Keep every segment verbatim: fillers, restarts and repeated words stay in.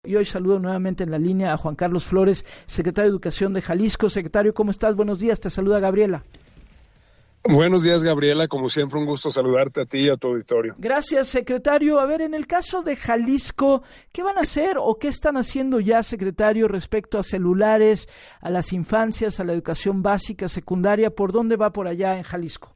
Y hoy saludo nuevamente en la línea a Juan Carlos Flores, secretario de Educación de Jalisco. Secretario, ¿cómo estás? Buenos días, te saluda Gabriela. Buenos días, Gabriela. Como siempre, un gusto saludarte a ti y a tu auditorio. Gracias, secretario. A ver, en el caso de Jalisco, ¿qué van a hacer o qué están haciendo ya, secretario, respecto a celulares, a las infancias, a la educación básica, secundaria? ¿Por dónde va por allá en Jalisco?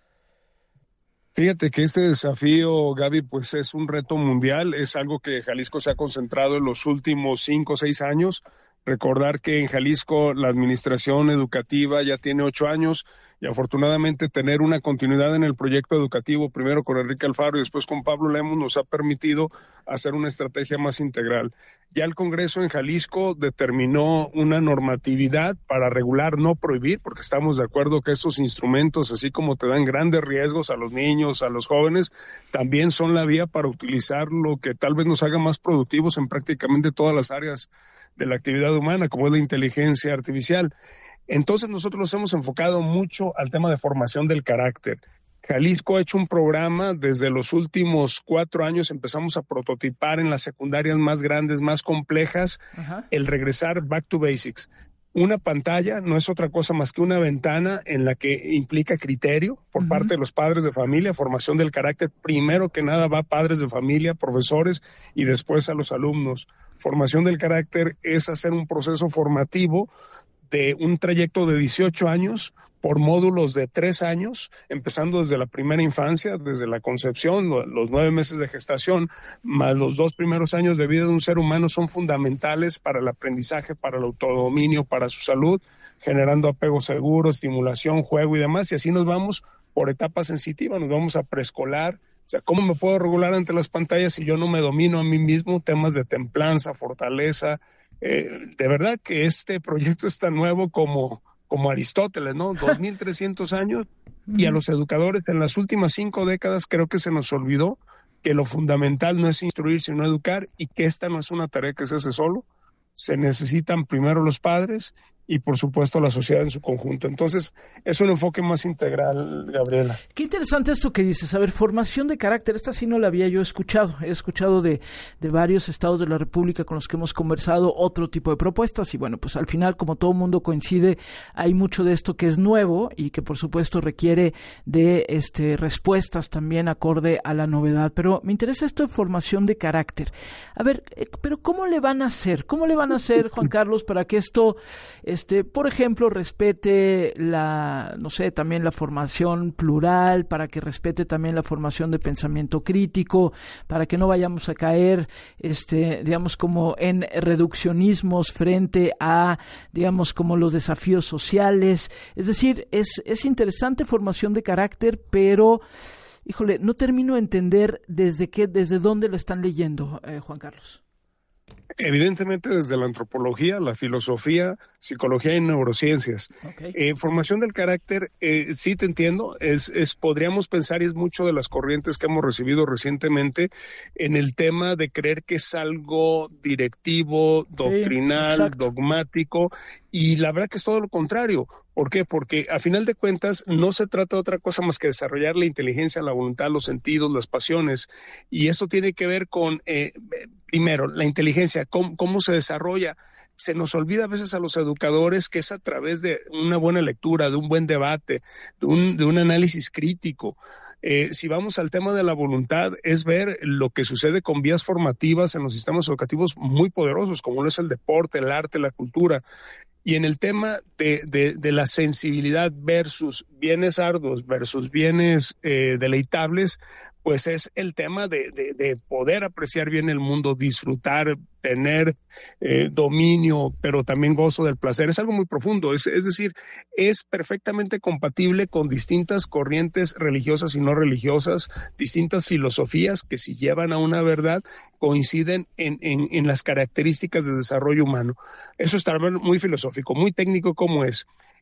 Fíjate que este desafío, Gaby, pues es un reto mundial, es algo que Jalisco se ha concentrado en los últimos cinco o seis años. Recordar que en Jalisco la administración educativa ya tiene ocho años y afortunadamente tener una continuidad en el proyecto educativo, primero con Enrique Alfaro y después con Pablo Lemos, nos ha permitido hacer una estrategia más integral. Ya el Congreso en Jalisco determinó una normatividad para regular, no prohibir, porque estamos de acuerdo que estos instrumentos, así como te dan grandes riesgos a los niños, a los jóvenes, también son la vía para utilizar lo que tal vez nos haga más productivos en prácticamente todas las áreas de la actividad humana, como es la inteligencia artificial. Entonces nosotros nos hemos enfocado mucho al tema de formación del carácter. Jalisco ha hecho un programa desde los últimos cuatro años, empezamos a prototipar en las secundarias más grandes, más complejas, Ajá. el regresar back to basics. Una pantalla no es otra cosa más que una ventana en la que implica criterio por uh-huh. parte de los padres de familia, formación del carácter. Primero que nada va a padres de familia, profesores y después a los alumnos. Formación del carácter es hacer un proceso formativo de un trayecto de dieciocho años por módulos de tres años, empezando desde la primera infancia, desde la concepción, los nueve meses de gestación, más los dos primeros años de vida de un ser humano son fundamentales para el aprendizaje, para el autodominio, para su salud, generando apego seguro, estimulación, juego y demás, y así nos vamos por etapas sensitivas, nos vamos a preescolar. O sea, ¿cómo me puedo regular ante las pantallas si yo no me domino a mí mismo? Temas de templanza, fortaleza. Eh, de verdad que este proyecto es tan nuevo como, como Aristóteles, ¿no? dos mil trescientos años, y a los educadores en las últimas cinco décadas creo que se nos olvidó que lo fundamental no es instruir, sino educar, y que esta no es una tarea que se hace solo. Se necesitan primero los padres y por supuesto la sociedad en su conjunto. Entonces es un enfoque más integral, Gabriela. Qué interesante esto que dices. A ver, formación de carácter, esta sí no la había yo escuchado. He escuchado de, de varios estados de la República con los que hemos conversado otro tipo de propuestas y bueno, pues al final, como todo mundo coincide, hay mucho de esto que es nuevo y que por supuesto requiere de este respuestas también acorde a la novedad. Pero me interesa esto de formación de carácter. A ver, eh, pero ¿cómo le van a hacer? ¿Cómo le van a hacer, Juan Carlos, para que esto Este, por ejemplo, respete la, no sé, también la formación plural, para que respete también la formación de pensamiento crítico, para que no vayamos a caer, este, digamos, como en reduccionismos frente a, digamos, como los desafíos sociales? Es decir, es, es interesante formación de carácter, pero, híjole, no termino de entender desde qué, desde dónde lo están leyendo, eh, Juan Carlos. Evidentemente desde la antropología, la filosofía, psicología y neurociencias. Okay. Eh, formación del carácter, eh, sí te entiendo, es, es podríamos pensar, y es mucho de las corrientes que hemos recibido recientemente, en el tema de creer que es algo directivo, doctrinal, sí, dogmático, y la verdad que es todo lo contrario. ¿Por qué? Porque a final de cuentas no se trata de otra cosa más que desarrollar la inteligencia, la voluntad, los sentidos, las pasiones, y eso tiene que ver con, eh, primero, la inteligencia, cómo, cómo se desarrolla. Se nos olvida a veces a los educadores que es a través de una buena lectura, de un buen debate, de un, de un análisis crítico. Eh, si vamos al tema de la voluntad, es ver lo que sucede con vías formativas en los sistemas educativos muy poderosos, como lo es el deporte, el arte, la cultura. Y en el tema de, de, de la sensibilidad versus bienes arduos versus bienes eh, deleitables, pues es el tema de, de, de poder apreciar bien el mundo, disfrutar, tener eh, dominio, pero también gozo del placer. Es algo muy profundo, es, es decir, es perfectamente compatible con distintas corrientes religiosas y no religiosas, distintas filosofías que si llevan a una verdad coinciden en, en, en las características de desarrollo humano. Eso está muy filosófico, muy técnico como es.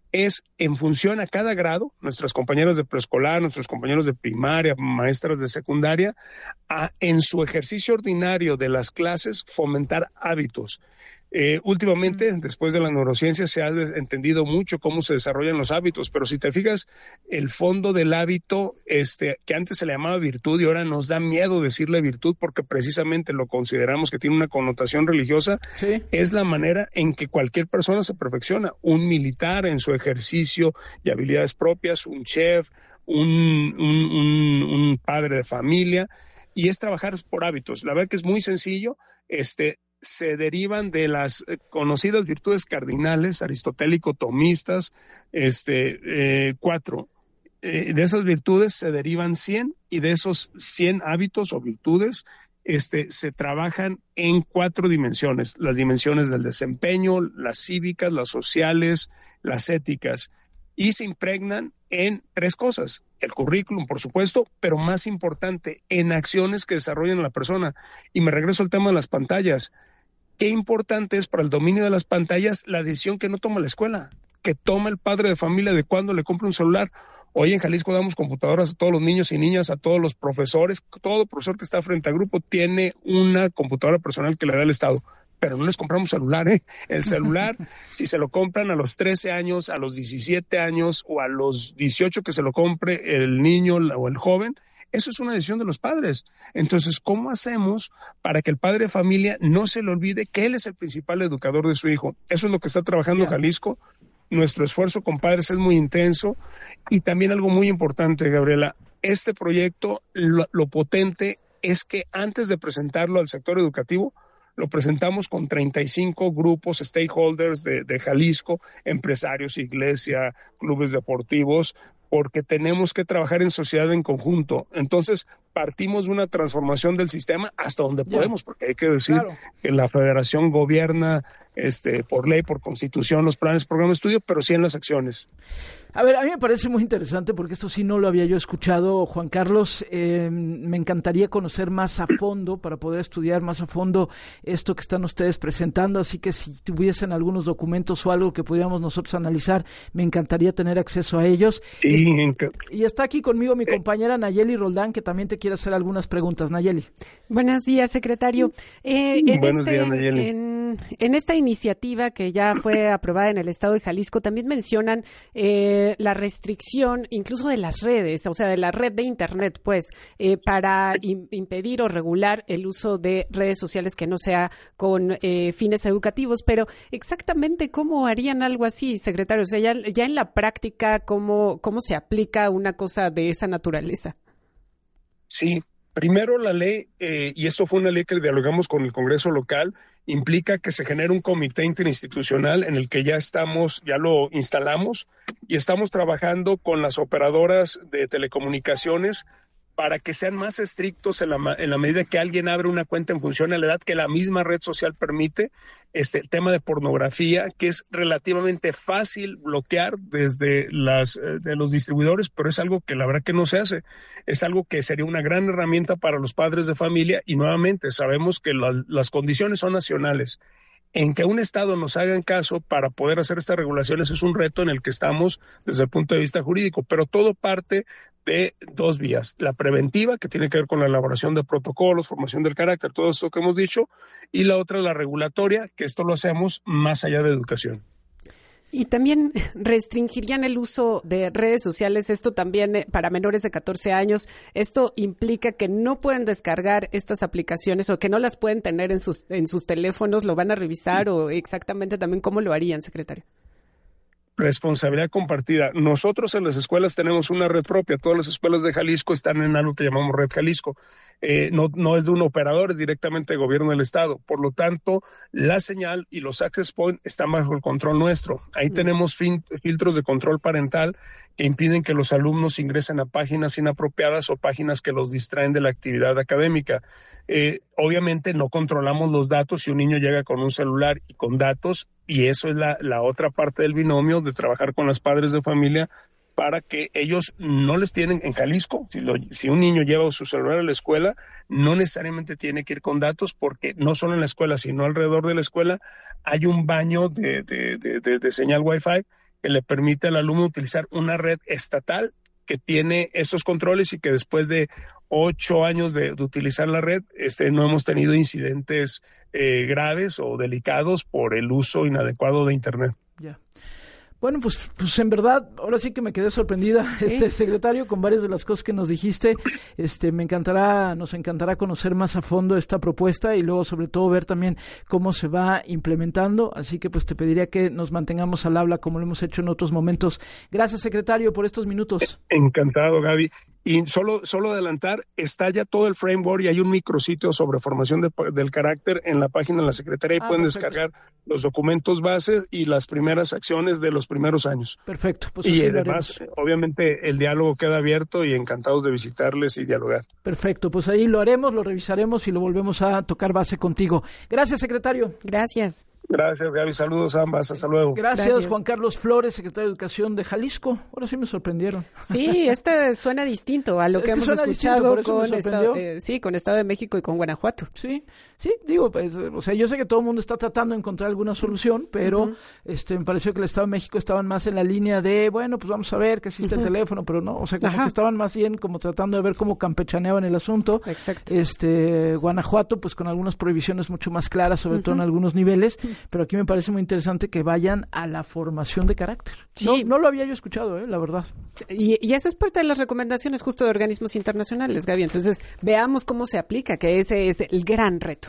es en función a cada grado, nuestras compañeras de preescolar, nuestros compañeros de primaria, maestras de secundaria, a, en su ejercicio ordinario de las clases, fomentar hábitos. Eh, últimamente, después de la neurociencia, se ha entendido mucho cómo se desarrollan los hábitos, pero si te fijas, el fondo del hábito, este, que antes se le llamaba virtud y ahora nos da miedo decirle virtud porque precisamente lo consideramos que tiene una connotación religiosa, sí. Es la manera en que cualquier persona se perfecciona. Un militar en su ejercicio y habilidades propias, un chef, un, un, un, un padre de familia, y es trabajar por hábitos. La verdad que es muy sencillo, este, se derivan de las conocidas virtudes cardinales aristotélico-tomistas, este, eh, cuatro. Eh, de esas virtudes se derivan cien, y de esos cien hábitos o virtudes este, se trabajan en cuatro dimensiones: las dimensiones del desempeño, las cívicas, las sociales, las éticas, y se impregnan en tres cosas: el currículum, por supuesto, pero más importante, en acciones que desarrollan a la persona. Y me regreso al tema de las pantallas. Qué importante es para el dominio de las pantallas la decisión que no toma la escuela, que toma el padre de familia de cuándo le compra un celular. Hoy en Jalisco damos computadoras a todos los niños y niñas, a todos los profesores. Todo profesor que está frente al grupo tiene una computadora personal que le da el Estado, pero no les compramos celular, ¿eh? El celular, si se lo compran a los trece años, a los diecisiete años o a los dieciocho que se lo compre el niño o el joven, eso es una decisión de los padres. Entonces, ¿cómo hacemos para que el padre de familia no se le olvide que él es el principal educador de su hijo? Eso es lo que está trabajando yeah. Jalisco. Nuestro esfuerzo con padres es muy intenso. Y también algo muy importante, Gabriela, este proyecto, lo, lo potente es que antes de presentarlo al sector educativo, lo presentamos con treinta y cinco grupos, stakeholders de, de Jalisco, empresarios, iglesia, clubes deportivos, porque tenemos que trabajar en sociedad en conjunto. Entonces, partimos de una transformación del sistema hasta donde yeah. podemos, porque hay que decir claro. que la federación gobierna este, por ley, por constitución, los planes, programas de estudio, pero sí en las acciones. A ver, a mí me parece muy interesante porque esto sí no lo había yo escuchado, Juan Carlos. Eh, me encantaría conocer más a fondo para poder estudiar más a fondo esto que están ustedes presentando, así que si tuviesen algunos documentos o algo que pudiéramos nosotros analizar, me encantaría tener acceso a ellos. Sí, es, enc- y está aquí conmigo mi compañera Nayeli Roldán, que también te quiere hacer algunas preguntas. Nayeli. Buenos días, secretario. Eh, en Buenos este, días, Nayeli. En, en esta iniciativa que ya fue aprobada en el estado de Jalisco, también mencionan eh, la restricción incluso de las redes, o sea, de la red de Internet, pues, eh, para im- impedir o regular el uso de redes sociales que no sea con eh, fines educativos. Pero exactamente cómo harían algo así, secretario, o sea, ya, ya en la práctica, ¿cómo, cómo se aplica una cosa de esa naturaleza? Sí, primero la ley, eh, y esto fue una ley que dialogamos con el Congreso local, implica que se genere un comité interinstitucional en el que ya estamos, ya lo instalamos y estamos trabajando con las operadoras de telecomunicaciones para que sean más estrictos en la, en la medida que alguien abre una cuenta en función a la edad que la misma red social permite. Este, el tema de pornografía, que es relativamente fácil bloquear desde las, de los distribuidores, pero es algo que la verdad que no se hace. Es algo que sería una gran herramienta para los padres de familia y nuevamente sabemos que la, las condiciones son nacionales. En que un estado nos hagan caso para poder hacer estas regulaciones es un reto en el que estamos desde el punto de vista jurídico, pero todo parte de dos vías: la preventiva, que tiene que ver con la elaboración de protocolos, formación del carácter, todo esto que hemos dicho, y la otra, la regulatoria, que esto lo hacemos más allá de educación. Y también restringirían el uso de redes sociales, esto también eh, para menores de catorce años. Esto implica que no pueden descargar estas aplicaciones o que no las pueden tener en sus en sus teléfonos. ¿Lo van a revisar o exactamente también cómo lo harían, secretario? Responsabilidad compartida. Nosotros en las escuelas tenemos una red propia. Todas las escuelas de Jalisco están en algo que llamamos Red Jalisco. Eh, no, no es de un operador, es directamente del gobierno del estado. Por lo tanto, la señal y los access point están bajo el control nuestro. Ahí mm. tenemos fin, filtros de control parental que impiden que los alumnos ingresen a páginas inapropiadas o páginas que los distraen de la actividad académica. Eh, obviamente no controlamos los datos si un niño llega con un celular y con datos, y eso es la, la otra parte del binomio de trabajar con los padres de familia para que ellos no les tienen en Jalisco. Si, lo, si un niño lleva su celular a la escuela, no necesariamente tiene que ir con datos, porque no solo en la escuela, sino alrededor de la escuela hay un baño de, de, de, de, de señal Wi-Fi que le permite al alumno utilizar una red estatal que tiene estos controles y que después de ocho años de, de utilizar la red, este, no hemos tenido incidentes eh, graves o delicados por el uso inadecuado de Internet. Ya. Bueno, pues, pues en verdad, ahora sí que me quedé sorprendida, ¿sí? este secretario, con varias de las cosas que nos dijiste. Este, me encantará, nos encantará conocer más a fondo esta propuesta y luego, sobre todo, ver también cómo se va implementando. Así que, pues, te pediría que nos mantengamos al habla como lo hemos hecho en otros momentos. Gracias, secretario, por estos minutos. Encantado, Gaby. Y solo, solo adelantar, está ya todo el framework y hay un micrositio sobre formación de, del carácter en la página de la Secretaría y ah, pueden perfecto. descargar los documentos base y las primeras acciones de los primeros años. Perfecto. Pues y además, obviamente, el diálogo queda abierto y encantados de visitarles y dialogar. Perfecto, pues ahí lo haremos, lo revisaremos y lo volvemos a tocar base contigo. Gracias, secretario. Gracias. Gracias, Gaby. Saludos a ambas. Hasta luego. Gracias, Gracias, Juan Carlos Flores, secretario de Educación de Jalisco. Ahora sí me sorprendieron. Sí, este suena distinto a lo es que, que hemos escuchado con, estado, eh, sí, con Estado de México y con Guanajuato. Sí, sí, digo, pues, o sea, yo sé que todo el mundo está tratando de encontrar alguna solución, pero uh-huh. este me pareció que el Estado de México estaban más en la línea de, bueno, pues vamos a ver que existe uh-huh. el teléfono, pero no, o sea, como Ajá. que estaban más bien como tratando de ver cómo campechaneaban el asunto. Exacto. Este, Guanajuato, pues con algunas prohibiciones mucho más claras, sobre uh-huh. todo en algunos niveles, pero aquí me parece muy interesante que vayan a la formación de carácter. Sí. No, no lo había yo escuchado, eh, la verdad. Y, y esa es parte de las recomendaciones justo de organismos internacionales, Gaby. Entonces, veamos cómo se aplica, que ese es el gran reto.